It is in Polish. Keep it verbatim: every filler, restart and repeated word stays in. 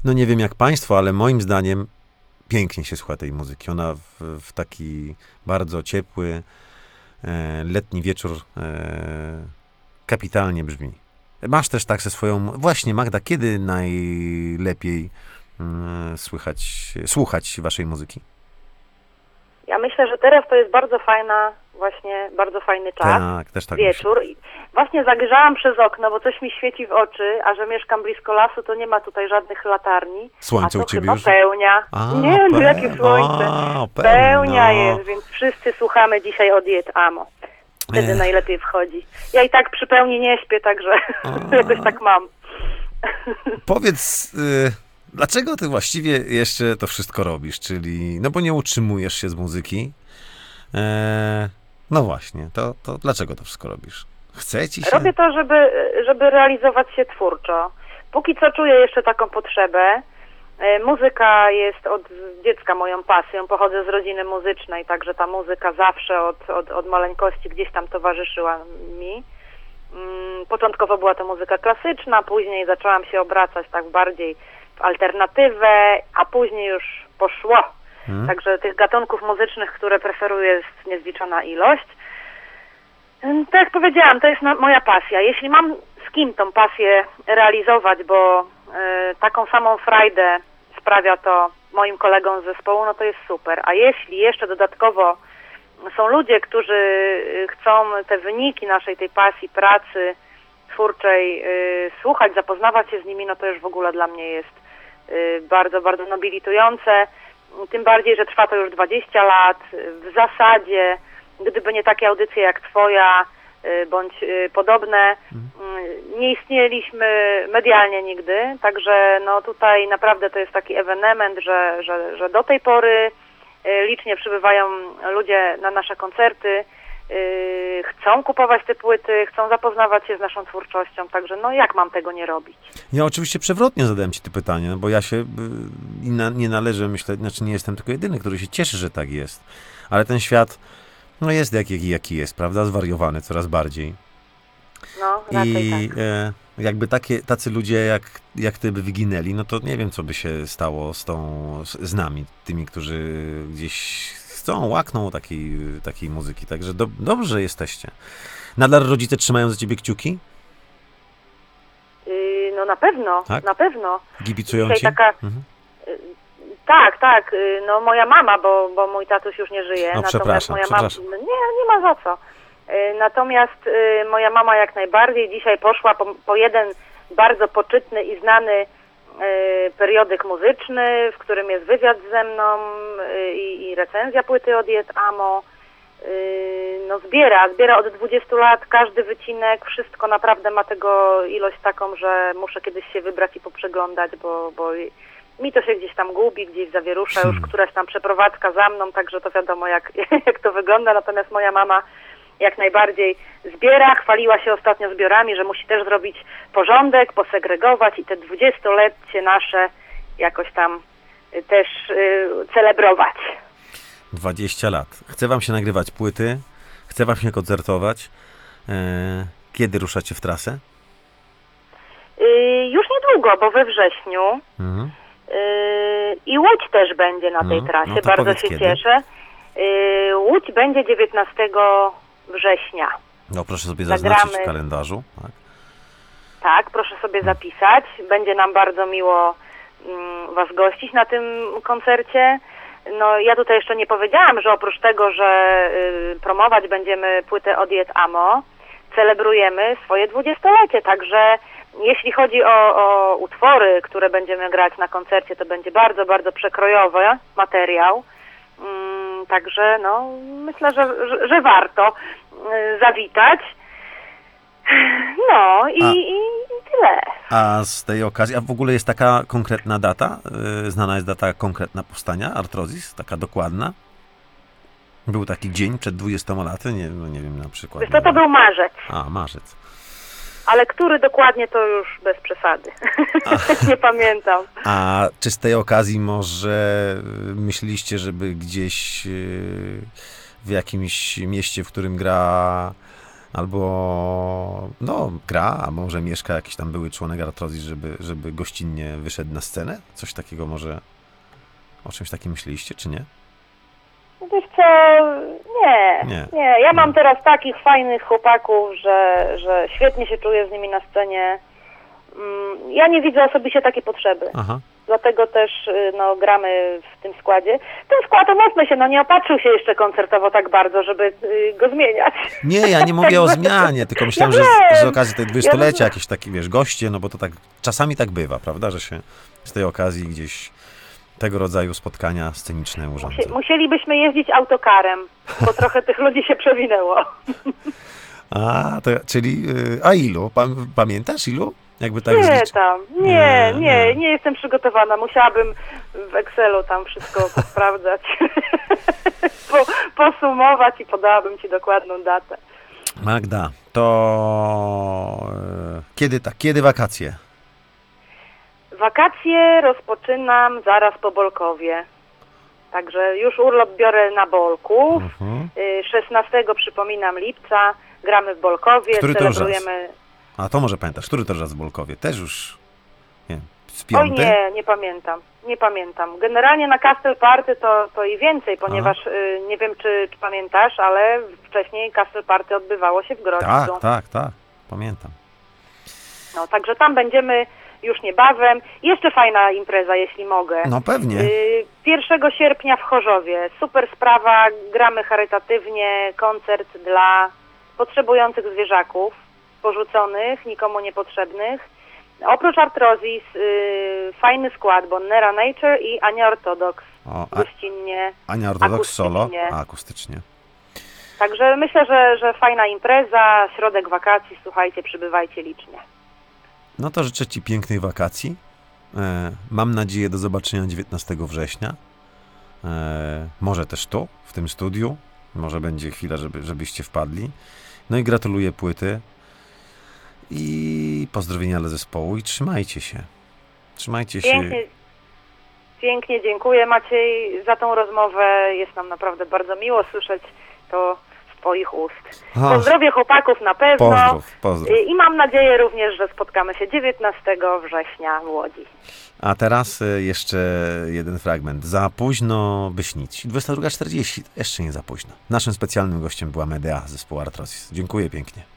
No nie wiem jak państwo, ale moim zdaniem pięknie się słucha tej muzyki. Ona w, w taki bardzo ciepły, e, letni wieczór e, kapitalnie brzmi. Masz też tak ze swoją... Właśnie, Magda, kiedy najlepiej e, słychać, słuchać waszej muzyki? Ja myślę, że teraz to jest bardzo fajna, właśnie bardzo fajny czas, tak, też tak wieczór. myślę. Właśnie zagrzałam przez okno, bo coś mi świeci w oczy, a że mieszkam blisko lasu, to nie ma tutaj żadnych latarni. Słońce a to u ciebie chyba już? pełnia. A, nie, no pe- jakie słońce. A, pełnia no. jest, więc wszyscy słuchamy dzisiaj od Diet Amo. Wtedy Ech. najlepiej wchodzi. Ja i tak przy pełni nie śpię, także jakoś tak mam. Powiedz, y, dlaczego ty właściwie jeszcze to wszystko robisz? Czyli, no bo nie utrzymujesz się z muzyki. E, no właśnie, to, to dlaczego to wszystko robisz? Chce ci się? Robię to, żeby, żeby realizować się twórczo. Póki co czuję jeszcze taką potrzebę. E, Muzyka jest od dziecka moją pasją. Pochodzę z rodziny muzycznej, także ta muzyka zawsze od, od, od maleńkości gdzieś tam towarzyszyła mi. Mm, Początkowo była to muzyka klasyczna, później zaczęłam się obracać tak bardziej w alternatywę, a później już poszło. Hmm. Także tych gatunków muzycznych, które preferuję, jest niezliczona ilość. Ym, Tak jak powiedziałam, to jest na, moja pasja. Jeśli mam z kim tą pasję realizować, bo y, taką samą frajdę sprawia to moim kolegom z zespołu, no to jest super. A jeśli jeszcze dodatkowo są ludzie, którzy y, chcą te wyniki naszej tej pasji, pracy twórczej y, słuchać, zapoznawać się z nimi, no to już w ogóle dla mnie jest y, bardzo, bardzo nobilitujące. Tym bardziej, że trwa to już dwadzieścia lat. W zasadzie, gdyby nie takie audycje jak twoja, y, bądź y, podobne, y, nie istnieliśmy medialnie nigdy. Także no tutaj naprawdę to jest taki ewenement, że, że, że do tej pory y, licznie przybywają ludzie na nasze koncerty, y, chcą kupować te płyty, chcą zapoznawać się z naszą twórczością. Także no jak mam tego nie robić? Ja oczywiście przewrotnie zadałem ci te pytania, bo ja się y, i na, nie należę, myślę, znaczy nie jestem tylko jedyny, który się cieszy, że tak jest. Ale ten świat, no jest jaki, jaki jest, prawda? Zwariowany coraz bardziej. No, raczej I tak. e, jakby takie, tacy ludzie jak, jak ty by wyginęli, no to nie wiem, co by się stało z tą, z, z nami, tymi, którzy gdzieś chcą, łakną takiej, takiej muzyki. Także do, dobrze jesteście. Nadal rodzice trzymają za ciebie kciuki? Yy, no na pewno, Tak? na pewno. Kibicują Dzisiaj ci? taka, Mhm. y, tak, tak, y, no moja mama, bo, bo mój tatuś już nie żyje. No, natomiast przepraszam, moja mama, przepraszam. nie, nie ma za co. Y, Natomiast y, moja mama jak najbardziej dzisiaj poszła po, po jeden bardzo poczytny i znany y, periodyk muzyczny, w którym jest wywiad ze mną y, i, i recenzja płyty od Diet Amo. Y, No zbiera, zbiera od dwudziestu lat każdy wycinek, wszystko naprawdę ma tego ilość taką, że muszę kiedyś się wybrać i poprzeglądać, bo, bo mi to się gdzieś tam gubi, gdzieś zawierusza, już któraś tam przeprowadzka za mną, także to wiadomo jak, jak to wygląda, natomiast moja mama jak najbardziej zbiera, chwaliła się ostatnio zbiorami, że musi też zrobić porządek, posegregować i te dwudziestolecie nasze jakoś tam y, też y, celebrować. dwadzieścia lat. Chce wam się nagrywać płyty, chce wam się koncertować. E, kiedy ruszacie w trasę? Y, Już niedługo, bo we wrześniu. Mhm. Yy, I Łódź też będzie na tej No, trasie, no to bardzo powiedz się kiedy. cieszę. Yy, Łódź będzie dziewiętnastego września. No proszę sobie Zagramy. zaznaczyć w kalendarzu. Tak. Tak, proszę sobie zapisać. Będzie nam bardzo miło mm, Was gościć na tym koncercie. No ja tutaj jeszcze nie powiedziałam, że oprócz tego, że y, promować będziemy płytę od Diet Amo, celebrujemy swoje dwudziestolecie, także jeśli chodzi o, o utwory, które będziemy grać na koncercie, to będzie bardzo, bardzo przekrojowy materiał. Mm, także no, myślę, że, że, że warto y, zawitać. No i, A- i, i tyle. A z tej okazji, a w ogóle jest taka konkretna data? Yy, znana jest data konkretna powstania Arthrozis? Taka dokładna? Był taki dzień przed dwudziestoma laty? Nie, no nie wiem, na przykład. Wiesz co, to był marzec, A, marzec. ale który dokładnie to już bez przesady. Nie pamiętam. A czy z tej okazji może y, myśliście, żeby gdzieś y, w jakimś mieście, w którym gra albo no gra, a może mieszka jakiś tam były członek Artrozis, żeby, żeby gościnnie wyszedł na scenę? Coś takiego może, o czymś takim myśleliście, czy nie? Wiesz co, nie, Nie. nie. Ja mam No. teraz takich fajnych chłopaków, że, że świetnie się czuję z nimi na scenie. Mm, Ja nie widzę osobiście takiej potrzeby. Aha. Dlatego też y, no, gramy w tym składzie. Ten skład, umówmy się, no nie opatrzył się jeszcze koncertowo tak bardzo, żeby y, go zmieniać. Nie, ja nie mówię o zmianie, tylko myślałem, Ja że z, z wiem. okazji tego dwudziestolecia rozumiem. jakieś takie, wiesz, goście, no bo to tak czasami tak bywa, prawda, że się z tej okazji gdzieś tego rodzaju spotkania sceniczne urządza. Musi- Musielibyśmy jeździć autokarem, bo trochę tych ludzi się przewinęło. A, to, czyli, y, a ilu? Pa, pamiętasz ilu? Jakby tak Nie zliczyć? tam, nie, Nie, nie, nie. nie jestem przygotowana. Musiałabym w Excelu tam wszystko sprawdzać, po, posumować i podałabym Ci dokładną datę. Magda, to y, kiedy tak, kiedy wakacje? Wakacje rozpoczynam zaraz po Bolkowie. Także już urlop biorę na Bolku. Mhm. Y, szesnastego przypominam lipca, gramy w Bolkowie, Który to już celebrujemy... A to może pamiętasz, który to raz w Bolkowie? Też już, nie wiem, z Oj piąty? nie, nie pamiętam, nie pamiętam. Generalnie na Castle Party to, to i więcej, ponieważ y, nie wiem, czy, czy pamiętasz, ale wcześniej Castle Party odbywało się w Grodzisku. Tak, tak, tak, pamiętam. No, także tam będziemy już niebawem. Jeszcze fajna impreza, jeśli mogę. No pewnie. Y, pierwszego sierpnia w Chorzowie. Super sprawa, gramy charytatywnie, koncert dla potrzebujących zwierzaków, porzuconych, nikomu niepotrzebnych. Oprócz Artrozis, y, fajny skład, bo Nera Nature i Ania Ortodoks. O, a, Gościnnie. Ania Ortodoks solo? akustycznie. A, akustycznie. Także myślę, że, że fajna impreza, środek wakacji, słuchajcie, przybywajcie licznie. No to życzę Ci pięknych wakacji. E, mam nadzieję do zobaczenia dziewiętnastego września. E, może też tu, w tym studiu. Może będzie chwila, żeby, żebyście wpadli. No i gratuluję płyty. I pozdrowienia dla zespołu i trzymajcie się. Trzymajcie się. Pięknie, pięknie dziękuję Maciej za tą rozmowę. Jest nam naprawdę bardzo miło słyszeć to z Twoich ust. A, Pozdrowię chłopaków na pewno. pozdrów, pozdrów. I mam nadzieję również, że spotkamy się dziewiętnastego września w Łodzi. A teraz e, jeszcze jeden fragment. Za późno by śnić. dwudziesta druga czterdzieści. Jeszcze nie za późno. Naszym specjalnym gościem była Medea z zespołu Artrozis. Dziękuję pięknie.